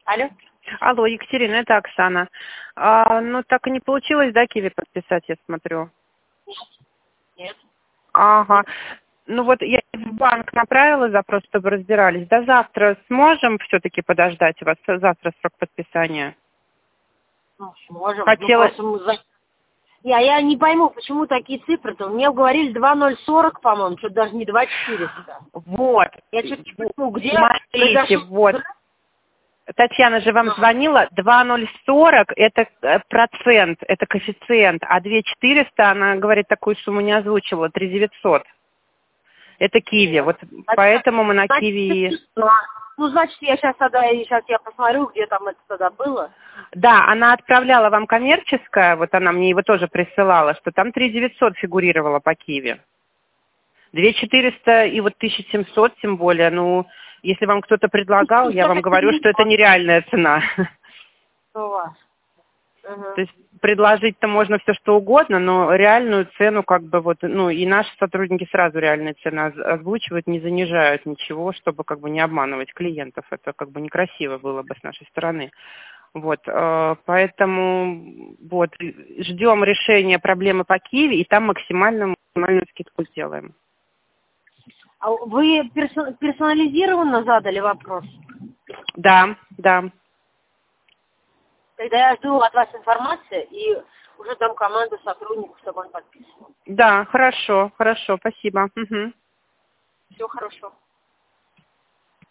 Алло? Алло, Екатерина, это Оксана. Ну, так и не получилось, да, Киви подписать, я смотрю? Нет. Ага. Ну вот я в банк направила запрос, чтобы разбирались. До завтра сможем все-таки подождать у вас? Завтра срок подписания. Ну, сможем. Хотела... Ну, просто я не пойму, почему такие цифры-то. Мне говорили 2,040, по-моему, что-то даже не 2,400. Вот. Я что-то не пойму, где Смотрите, произошел... вот. Татьяна же вам Ага. звонила, 2,040 это процент, это коэффициент, а 2,400, она говорит, такую сумму не озвучивала, 3,900. Это Киви, Нет. вот поэтому мы на Киви... Ну, значит, я сейчас я посмотрю, где там это тогда было. Да, она отправляла вам коммерческое, вот она мне его тоже присылала, что там 3,900 фигурировало по Киви. 2,400 и вот 1,700 тем более, ну, если вам кто-то предлагал, я вам говорю, что это нереальная цена. У вас. То есть предложить-то можно все что угодно, но реальную цену как бы вот, ну и наши сотрудники сразу реальные цены озвучивают, не занижают ничего, чтобы как бы не обманывать клиентов. Это как бы некрасиво было бы с нашей стороны. Вот, поэтому вот ждем решения проблемы по Киеве, и там максимальную скидку сделаем. А вы персонализированно задали вопрос? Да, да. Тогда я жду от вас информации и уже дам команду сотруднику, чтобы он подписывал. Да, хорошо, хорошо, спасибо. Угу. Все хорошо.